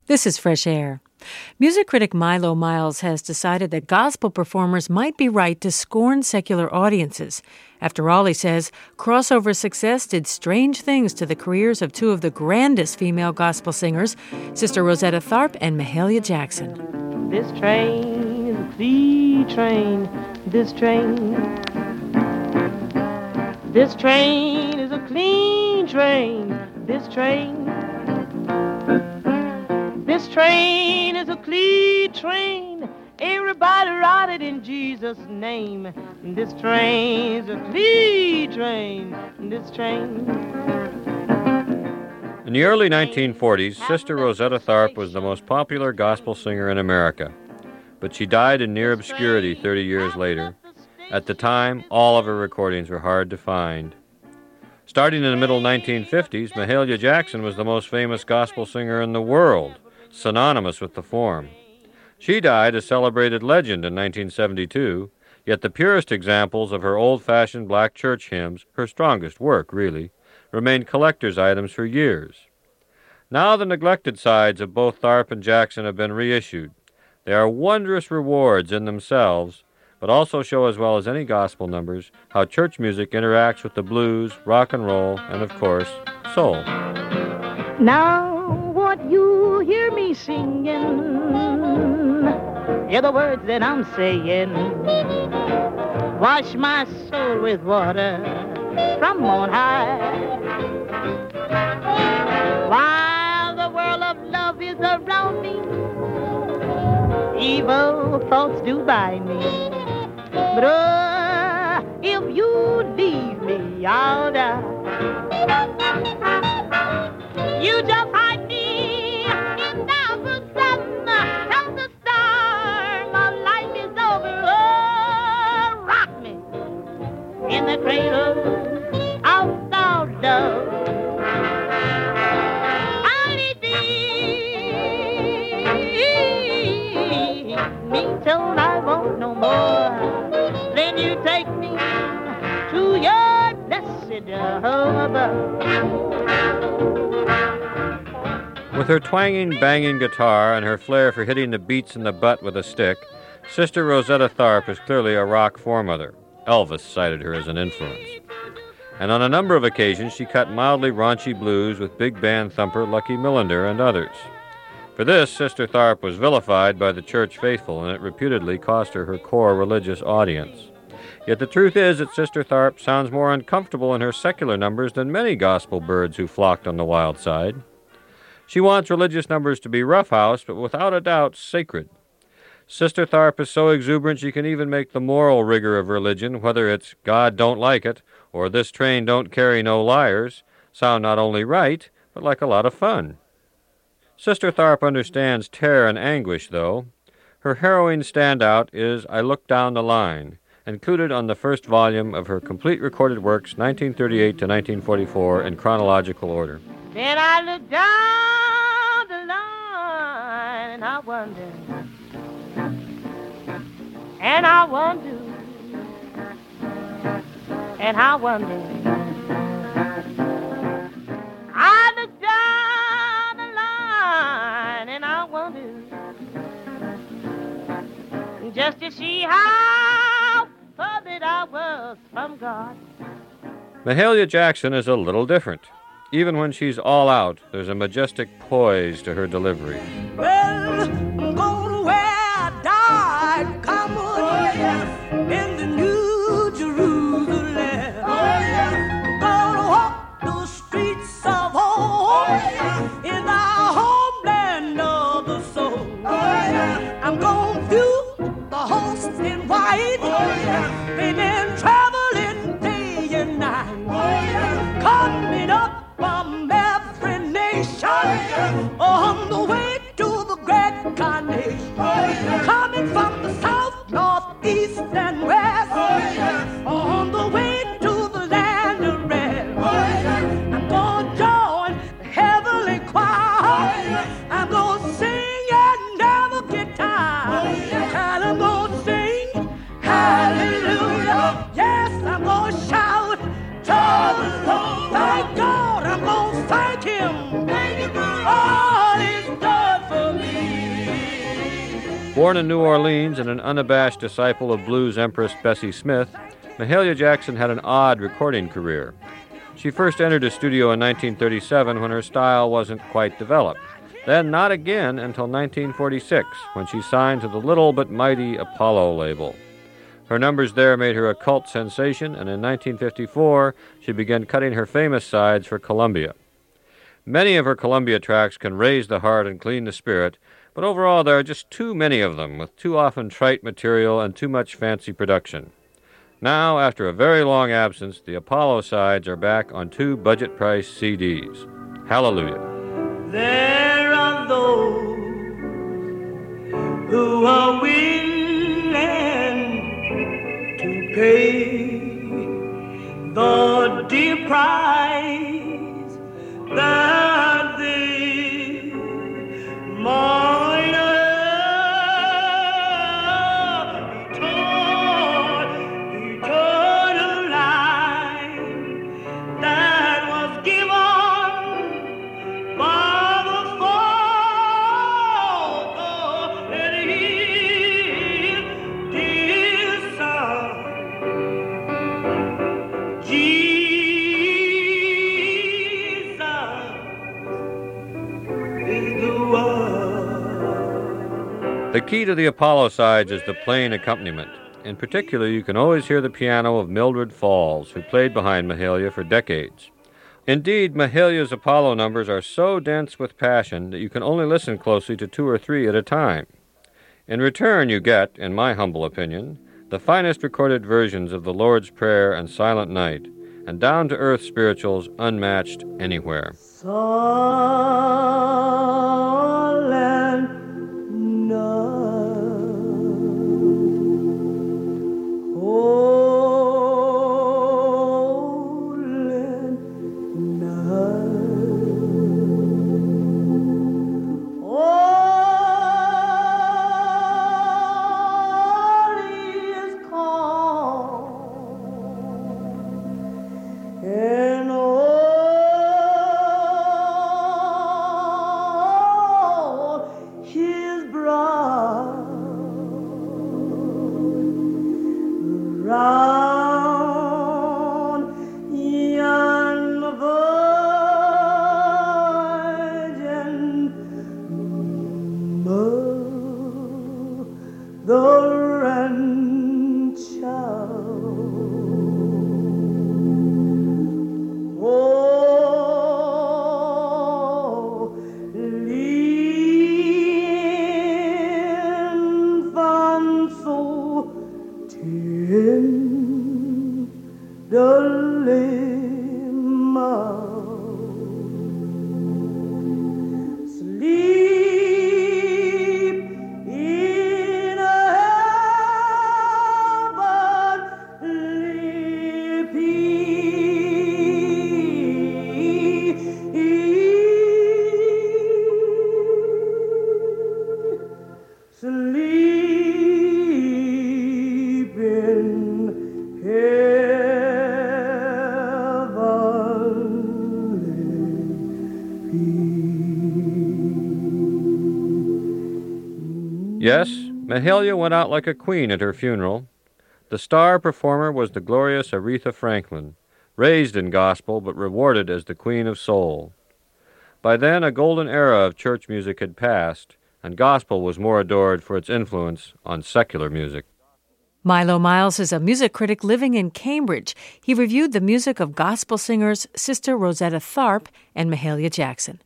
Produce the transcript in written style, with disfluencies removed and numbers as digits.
This is Fresh Air. Music critic Milo Miles has decided that gospel performers might be right to scorn secular audiences. After all, he says, crossover success did strange things to the careers of two of the grandest female gospel singers, Sister Rosetta Tharpe and Mahalia Jackson. This train is a clean train. This train is a clean train. This train is a clean train. Everybody ride it in Jesus' name. This train is a clean train. This train. In the early 1940s, Sister Rosetta Tharpe was the most popular gospel singer in America. But she died in near obscurity 30 years later. At the time, all of her recordings were hard to find. Starting in the middle 1950s, Mahalia Jackson was the most famous gospel singer in the world, synonymous with the form. She died a celebrated legend in 1972, yet the purest examples of her old-fashioned black church hymns, her strongest work, really, remained collector's items for years. Now the neglected sides of both Tharpe and Jackson have been reissued. They are wondrous rewards in themselves, but also show as well as any gospel numbers how church music interacts with the blues, rock and roll, and of course, soul. Now what you hear me singing, hear the words that I'm saying. Wash my soul with water from on high. While the world of love is around me, evil thoughts do bind me. But if you leave me, I'll die. You just hide me in the sun from the storm. My life is over. Oh, rock me in the cradle of thou love. Only me till I won't no more. Then you take me to your blessed home above. With her twanging, banging guitar and her flair for hitting the beats in the butt with a stick, Sister Rosetta Tharpe is clearly a rock foremother. Elvis cited her as an influence. And on a number of occasions, she cut mildly raunchy blues with big band thumper Lucky Millinder and others. For this, Sister Tharpe was vilified by the church faithful, and it reputedly cost her her core religious audience. Yet the truth is that Sister Tharpe sounds more uncomfortable in her secular numbers than many gospel birds who flocked on the wild side. She wants religious numbers to be roughhouse, but without a doubt sacred. Sister Tharpe is so exuberant she can even make the moral rigor of religion, whether it's God don't like it or this train don't carry no liars, sound not only right, but like a lot of fun. Sister Tharpe understands terror and anguish, though. Her harrowing standout is I Look Down the Line, included on the first volume of her complete recorded works, 1938 to 1944, in chronological order. Then I look down the line and I wonder, and I wonder, and I wonder. I look down the line and I wonder, just to see how far that I was from God. Mahalia Jackson is a little different. Even when she's all out, there's a majestic poise to her delivery. Well, I'm going where I died, come on, in the New Jerusalem. I'm gonna walk the streets of home, in the homeland of the soul. I'm gonna view the hosts in white, they've been traveling day and night, coming up from every nation, on the way to the great carnation, coming from the south, north, east, and west, on the way to the land of rest. I'm gonna join the heavenly choir, I'm gonna sing and never get tired, and I'm gonna sing hallelujah, yes, I'm gonna shout to the Lord, thank God. I'm gonna thank him. Thank you for all he's done for Born in New Orleans and an unabashed disciple of blues empress Bessie Smith, Mahalia Jackson had an odd recording career. She first entered a studio in 1937 when her style wasn't quite developed. Then not again until 1946, when she signed to the little but mighty Apollo label. Her numbers there made her a cult sensation, and in 1954 she began cutting her famous sides for Columbia. Many of her Columbia tracks can raise the heart and clean the spirit, but overall there are just too many of them, with too often trite material and too much fancy production. Now, after a very long absence, the Apollo sides are back on 2 budget-priced CDs. Hallelujah. There are those who are willing to pay the dear price that they might have eternal life that was given by the Father and His dear Son, Jesus is the one. The key to the Apollo sides is the plain accompaniment. In particular, you can always hear the piano of Mildred Falls, who played behind Mahalia for decades. Indeed, Mahalia's Apollo numbers are so dense with passion that you can only listen closely to 2 or 3 at a time. In return, you get, in my humble opinion, the finest recorded versions of the Lord's Prayer and Silent Night, and down-to-earth spirituals unmatched anywhere. Silent night, holy night, all is calm, and all his bright round yon virgin mother and child. Infant so tenderly mild, sleep in heavenly peace. Sleep in heavenly peace. Yes, Mahalia went out like a queen at her funeral. The star performer was the glorious Aretha Franklin, raised in gospel but rewarded as the Queen of Soul. By then, a golden era of church music had passed, and gospel was more adored for its influence on secular music. Milo Miles is a music critic living in Cambridge. He reviewed the music of gospel singers Sister Rosetta Tharpe and Mahalia Jackson.